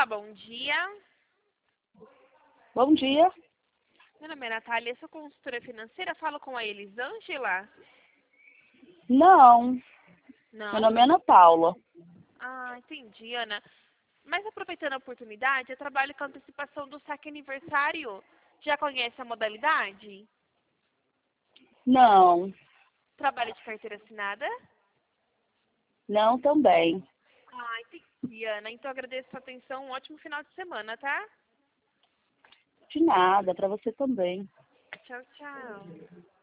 bom dia. Bom dia. Meu nome é Natália, sou consultora financeira, falo com a Elisângela? Não, meu Não? nome é Ana Paula. Ah, entendi, Ana. Mas aproveitando a oportunidade, eu trabalho com a antecipação do saque aniversário. Já conhece a modalidade? Não, Trabalho de carteira assinada? não também. Ah, entendi, Ana. Então agradeço a sua atenção, um ótimo final de semana, tá? De nada, para você também. Tchau, tchau.